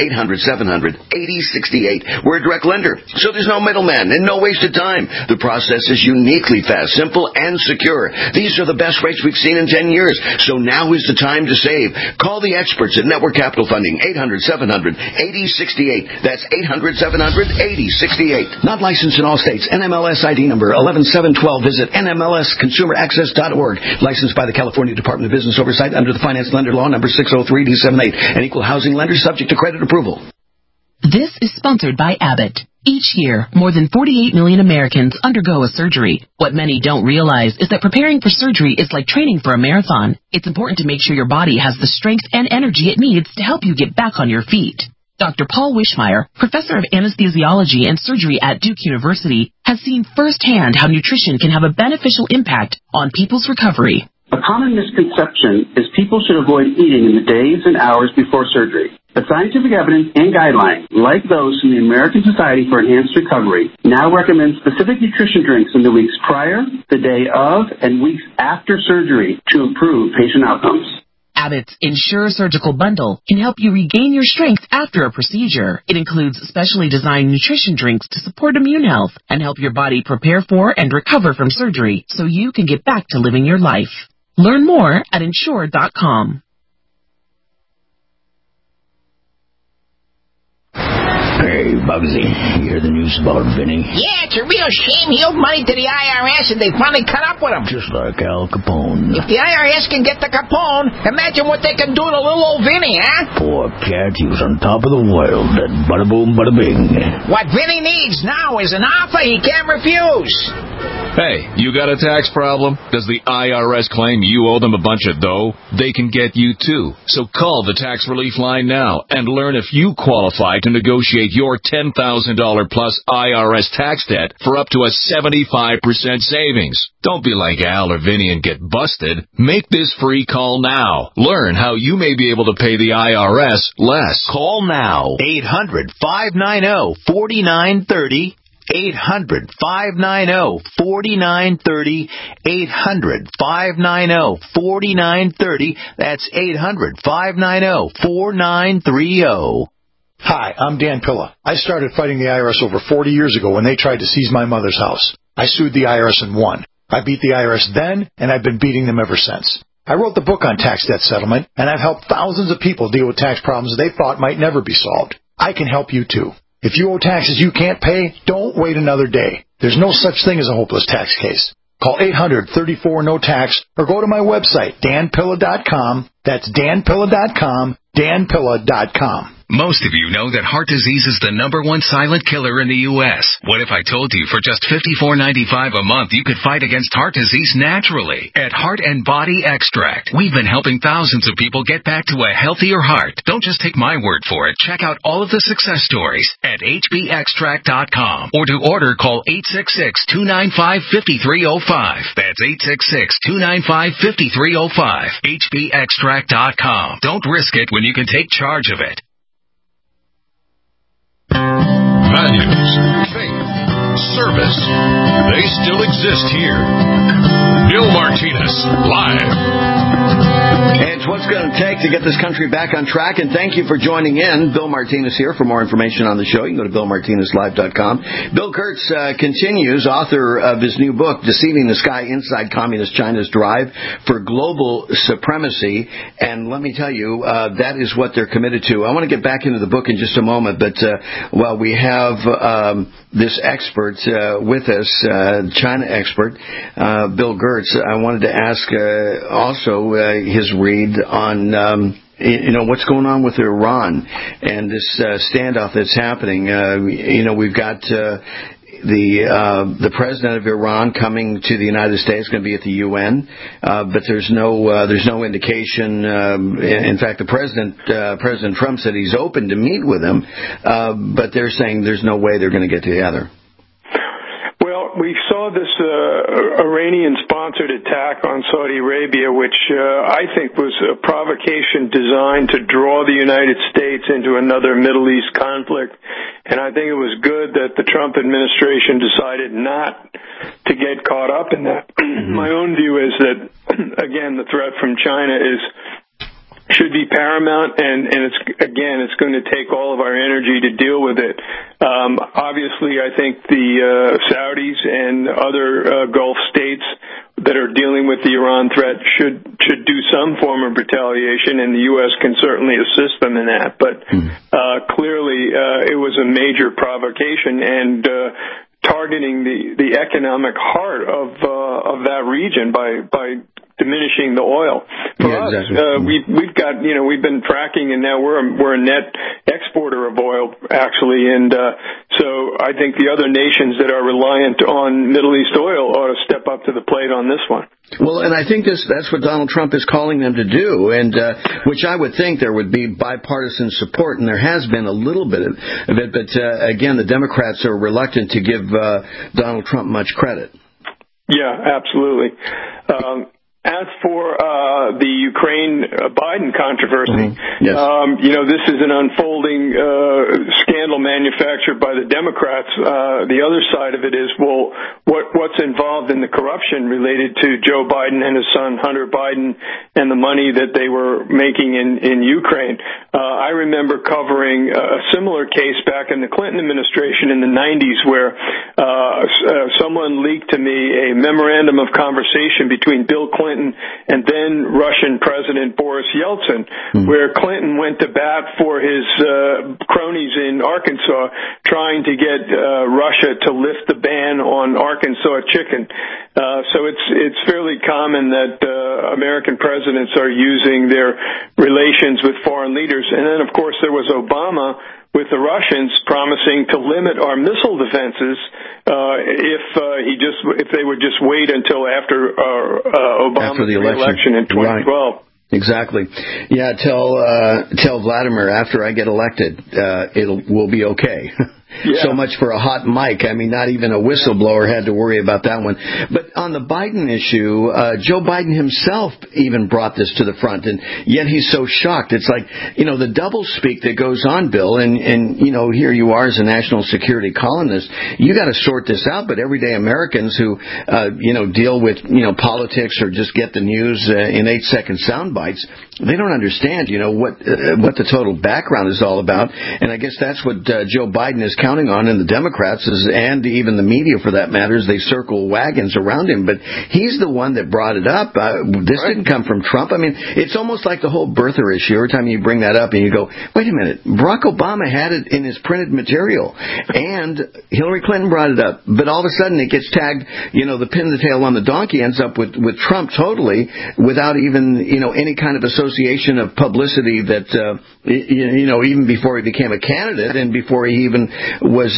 800-700-8068. We're a direct lender, so there's no middleman and no wasted time. The process is uniquely fast, simple, and secure. These are the best rates we've seen in 10 years, so now is the time to save. Call the experts at Network Capital Funding, 800-700-8068. That's 800-700-8068. Not licensed in all states. NMLS ID number 11712. Visit NMLSConsumerAccess.org. Licensed by the California Department of Business Oversight under the Finance Lender Law number 603-D78. An equal housing lender subject to credit approval. This is sponsored by Abbott. Each year, more than 48 million Americans undergo a surgery. What many don't realize is that preparing for surgery is like training for a marathon. It's important to make sure your body has the strength and energy it needs to help you get back on your feet. Dr. Paul Wischmeyer, professor of anesthesiology and surgery at Duke University, has seen firsthand how nutrition can have a beneficial impact on people's recovery. A common misconception is people should avoid eating in the days and hours before surgery. The scientific evidence and guidelines, like those from the American Society for Enhanced Recovery, now recommend specific nutrition drinks in the weeks prior, the day of, and weeks after surgery to improve patient outcomes. Abbott's Ensure Surgical Bundle can help you regain your strength after a procedure. It includes specially designed nutrition drinks to support immune health and help your body prepare for and recover from surgery so you can get back to living your life. Learn more at Ensure.com. Hey, Bugsy, you hear the news about Vinny? Yeah, it's a real shame he owed money to the IRS and they finally caught up with him. Just like Al Capone. If the IRS can get to Capone, imagine what they can do to little old Vinny, huh? Poor cat, he was on top of the world, and bada boom, bada bing. What Vinny needs now is an offer he can't refuse. Hey, you got a tax problem? Does the IRS claim you owe them a bunch of dough? They can get you too. So call the Tax Relief Line now and learn if you qualify to negotiate your $10,000 plus IRS tax debt for up to a 75% savings. Don't be like Al or Vinny and get busted. Make this free call now. Learn how you may be able to pay the IRS less. Call now. 800-590-4930. 800-590-4930. 800-590-4930. That's 800-590-4930. Hi, I'm Dan Pilla. I started fighting the IRS over 40 years ago when they tried to seize my mother's house. I sued the IRS and won. I beat the IRS then, and I've been beating them ever since. I wrote the book on tax debt settlement, and I've helped thousands of people deal with tax problems they thought might never be solved. I can help you too. If you owe taxes you can't pay, don't wait another day. There's no such thing as a hopeless tax case. Call 800-34-NO-TAX or go to my website, danpilla.com. That's danpilla.com, danpilla.com. Most of you know that heart disease is the number one silent killer in the U.S. What if I told you for just $54.95 a month you could fight against heart disease naturally at Heart and Body Extract? We've been helping thousands of people get back to a healthier heart. Don't just take my word for it. Check out all of the success stories at hbextract.com or to order call 866-295-5305. That's 866-295-5305. hbextract.com. Don't risk it when you can take charge of it. Values, faith, service, they still exist here. Bill Martinez, live. It's what's going to take to get this country back on track, and thank you for joining in. Bill Martinez here. For more information on the show, you can go to BillMartinezLive.com. Bill Kurtz continues, author of his new book, Deceiving the Sky, Inside Communist China's Drive for Global Supremacy. And let me tell you, that is what they're committed to. I want to get back into the book in just a moment, but while we have this expert with us, China expert, Bill Kurtz, I wanted to ask also his read on what's going on with Iran and this standoff that's happening. We've got the president of Iran coming to the United States, going to be at the UN, but there's no indication. In fact, President Trump said he's open to meet with him, but they're saying there's no way they're going to get together. We saw this Iranian-sponsored attack on Saudi Arabia, which I think was a provocation designed to draw the United States into another Middle East conflict. And I think it was good that the Trump administration decided not to get caught up in that. My own view is that, again, the threat from China should be paramount, and it's going to take all of our energy to deal with it. Obviously, I think the Saudis and other Gulf states that are dealing with the Iran threat should do some form of retaliation, and the U.S. can certainly assist them in that. But clearly, it was a major provocation and targeting the economic heart of that region by diminishing the oil. For us, we've been tracking, and now we're a net exporter of oil, actually, and so I think the other nations that are reliant on Middle East oil ought to step up to the plate on this one. Well, and I think that's what Donald Trump is calling them to do, and which I would think there would be bipartisan support, and there has been a little bit of it, but again, the Democrats are reluctant to give Donald Trump much credit. Yeah, absolutely. as for the Ukraine-Biden controversy, Yes. This is an unfolding scandal manufactured by the Democrats. The other side of it is, well, what's involved in the corruption related to Joe Biden and his son Hunter Biden and the money that they were making in Ukraine. I remember covering a similar case back in the Clinton administration in the 90s where someone leaked to me a memorandum of conversation between Bill Clinton and then Russian President Boris Yeltsin, where Clinton went to bat for his cronies in Arkansas trying to get Russia to lift the ban on Arkansas chicken. So it's fairly common that American presidents are using their relations with foreign leaders. And then, of course, there was Obama with the Russians promising to limit our missile defenses if they would just wait until after Obama's election in 2012. Right. Exactly. Yeah, tell Vladimir after I get elected, we'll be okay. Yeah. So much for a hot mic. I mean, not even a whistleblower had to worry about that one. But on the Biden issue, Joe Biden himself even brought this to the front, and yet he's so shocked. It's like, the doublespeak that goes on, Bill, and here you are as a national security columnist. You got to sort this out, but everyday Americans who, deal with, politics or just get the news in 8-second sound bites, they don't understand, what the total background is all about. And I guess that's what Joe Biden is counting on, and the Democrats and even the media for that matter, as they circle wagons around him. But he's the one that brought it up. This didn't come from Trump. I mean, it's almost like the whole birther issue. Every time you bring that up and you go, wait a minute, Barack Obama had it in his printed material, and Hillary Clinton brought it up. But all of a sudden it gets tagged, the pin in the tail on the donkey ends up with Trump totally without even, any kind of association of publicity that, even before he became a candidate and before he even was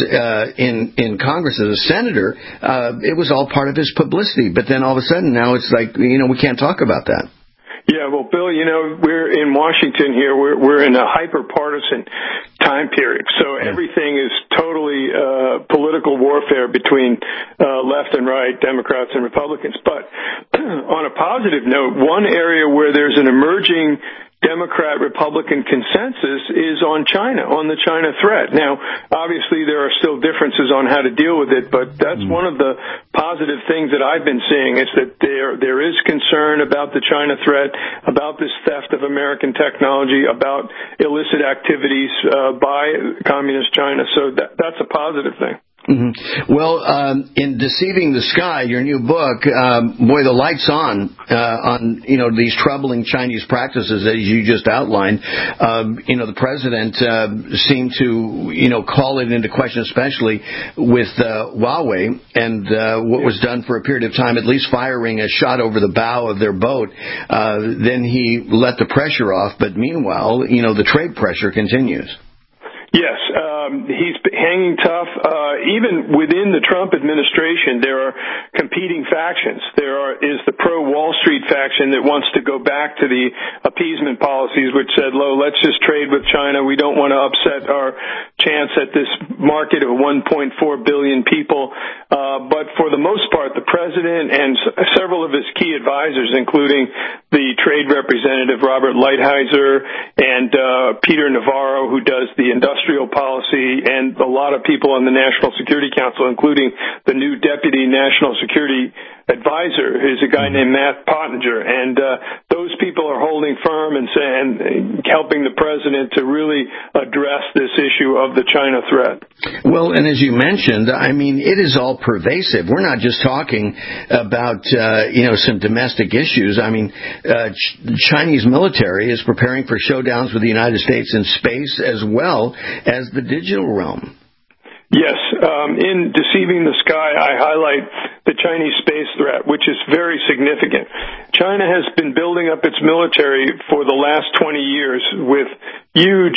in Congress as a senator, it was all part of his publicity. But then all of a sudden now it's like, we can't talk about that. Yeah, well, Bill, we're in Washington here. We're in a hyper-partisan time period. So everything is totally political warfare between left and right, Democrats and Republicans. But on a positive note, one area where there's an emerging Democrat-Republican consensus is on China, on the China threat. Now, obviously, there are still differences on how to deal with it, but that's one of the positive things that I've been seeing is that there is concern about the China threat, about this theft of American technology, about illicit activities by Communist China. So that's a positive thing. Mm-hmm. Well, in Deceiving the Sky, your new book, the light's on these troubling Chinese practices as you just outlined. The president seemed to, call it into question, especially with Huawei and what was done for a period of time, at least firing a shot over the bow of their boat. Then he let the pressure off, but meanwhile, the trade pressure continues. Yes, he's hanging tough. Even within the Trump administration, there are competing factions. There is the pro-Wall Street faction that wants to go back to the appeasement policies, which said, let's just trade with China. We don't want to upset our chance at this market of 1.4 billion people. But for the most part, the president and several of his key advisors, including the trade representative Robert Lighthizer and Peter Navarro, who does the industrial policy, and a lot of people on the National Security Council, including the new deputy national security advisor, who's a guy named Matt Pottinger. And those people are holding firm and helping the president to really address this issue of the China threat. Well, and as you mentioned, I mean, it is all pervasive. We're not just talking about, some domestic issues. I mean, Chinese military is preparing for showdowns with the United States in space as well as the digital realm. Yes. In Deceiving the Sky, I highlight the Chinese space threat, which is very significant. China has been building up its military for the last 20 years with huge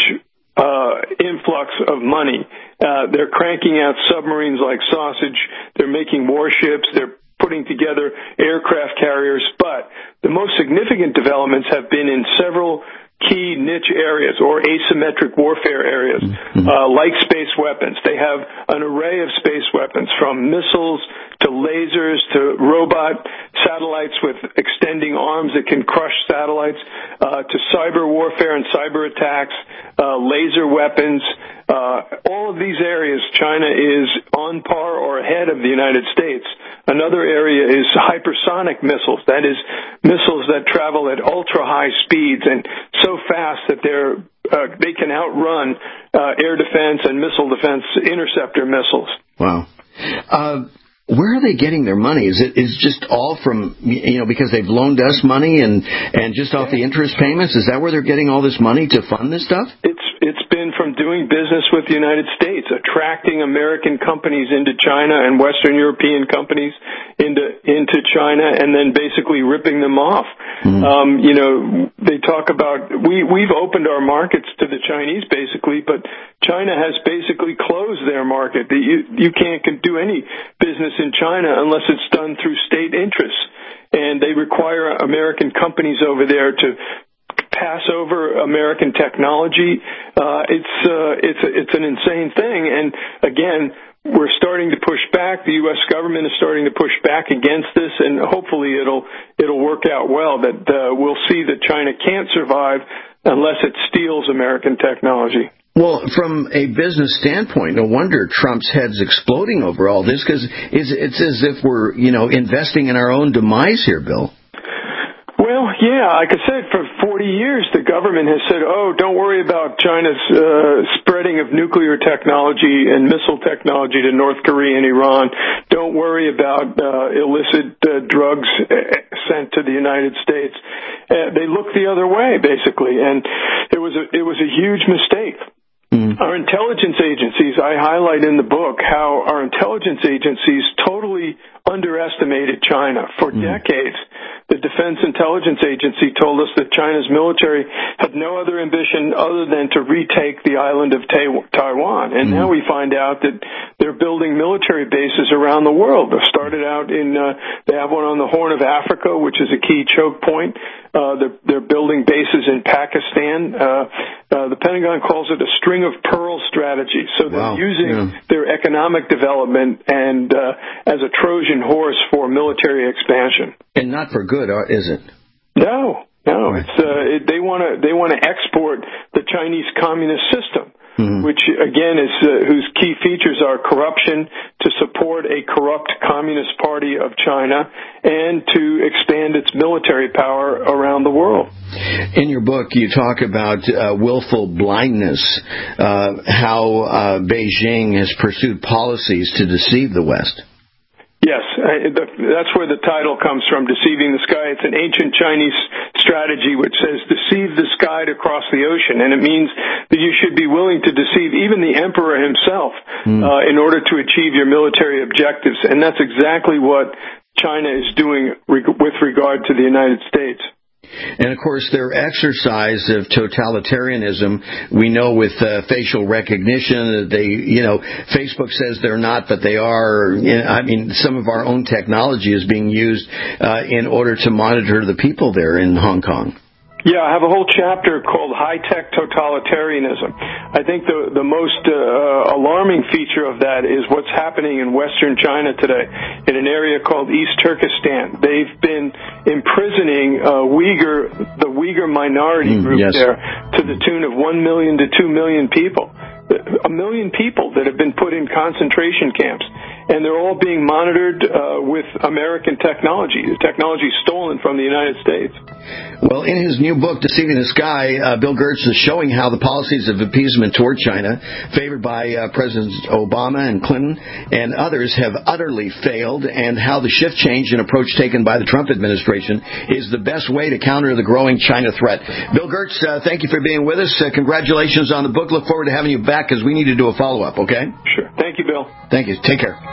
influx of money. They're cranking out submarines like sausage. They're making warships. They're putting together aircraft carriers. But the most significant developments have been in several key niche areas or asymmetric warfare areas, like space weapons. They have an array of space weapons, from missiles to lasers to robot satellites with extending arms that can crush satellites, to cyber warfare and cyber attacks, laser weapons. All of these areas, China is on par or ahead of the United States. Another area is hypersonic missiles. That is, missiles that travel at ultra-high speeds and so fast that they can outrun air defense and missile defense interceptor missiles. Wow. Where are they getting their money? Is it just all from, because they've loaned us money and just off the interest payments? Is that where they're getting all this money to fund this stuff? It's been from doing business with the United States, attracting American companies into China and Western European companies into China, and then basically ripping them off. They talk about we've opened our markets to the Chinese basically, but China has basically closed their market. You can't do any business in China unless it's done through state interests, and they require American companies over there to pass over American technology. It's an insane thing, and again, we're starting to push back. The U.S. government is starting to push back against this, and hopefully it'll work out well. That we'll see that China can't survive unless it steals American technology. Well, from a business standpoint, no wonder Trump's head's exploding over all this, because it's as if we're investing in our own demise here, Bill. Well, yeah, like I said, for 40 years the government has said, don't worry about China's spreading of nuclear technology and missile technology to North Korea and Iran. Don't worry about illicit drugs sent to the United States. They look the other way, basically, and it was a huge mistake. Our intelligence agencies, I highlight in the book how our intelligence agencies totally underestimated China. For decades, the Defense Intelligence Agency told us that China's military had no other ambition other than to retake the island of Taiwan. And now we find out that they're building military bases around the world. They started out they have one on the Horn of Africa, which is a key choke point. They're building bases in Pakistan. The Pentagon calls it a string of pearls strategy. So they're using their economic development and as a Trojan horse for military expansion. And not for good, is it? No. It's they want to export the Chinese communist system, which again is whose key features are corruption, to support a corrupt Communist Party of China, and to expand its military power around the world. In your book, you talk about willful blindness, how Beijing has pursued policies to deceive the West. Yes, that's where the title comes from, Deceiving the Sky. It's an ancient Chinese strategy which says deceive the sky to cross the ocean, and it means that you should be willing to deceive even the emperor himself in order to achieve your military objectives, and that's exactly what China is doing with regard to the United States. And, of course, their exercise of totalitarianism, we know with facial recognition, Facebook says they're not, but they are. Some of our own technology is being used in order to monitor the people there in Hong Kong. Yeah, I have a whole chapter called High-Tech Totalitarianism. I think the most alarming feature of that is what's happening in western China today in an area called East Turkestan. They've been imprisoning the Uyghur minority group there to the tune of 1 million to 2 million people. 1 million people that have been put in concentration camps, and they're all being monitored with American technology, the technology stolen from the United States. Well, in his new book, Deceiving the Sky, Bill Gertz is showing how the policies of appeasement toward China, favored by Presidents Obama and Clinton and others, have utterly failed, and how the shift change in approach taken by the Trump administration is the best way to counter the growing China threat. Bill Gertz, thank you for being with us. Congratulations on the book. Look forward to having you back, because we need to do a follow-up, okay? Sure. Thank you, Bill. Thank you. Take care.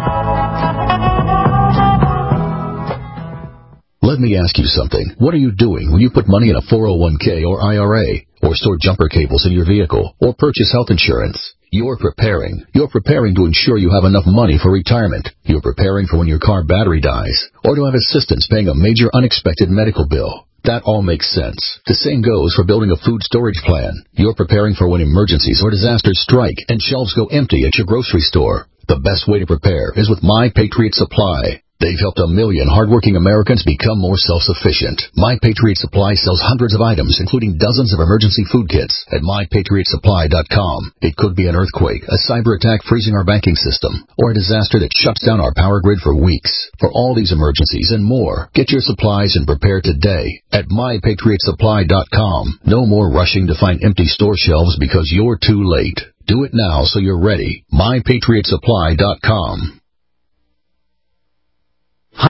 Let me ask you something. What are you doing when you put money in a 401k or IRA, or store jumper cables in your vehicle, or purchase health insurance? You're preparing. You're preparing to ensure you have enough money for retirement. You're preparing for when your car battery dies, or to have assistance paying a major unexpected medical bill. That all makes sense. The same goes for building a food storage plan. You're preparing for when emergencies or disasters strike and shelves go empty at your grocery store. The best way to prepare is with My Patriot Supply. They've helped 1 million hardworking Americans become more self-sufficient. My Patriot Supply sells hundreds of items, including dozens of emergency food kits at MyPatriotSupply.com. It could be an earthquake, a cyber attack freezing our banking system, or a disaster that shuts down our power grid for weeks. For all these emergencies and more, get your supplies and prepare today at MyPatriotSupply.com. No more rushing to find empty store shelves because you're too late. Do it now so you're ready. MyPatriotSupply.com.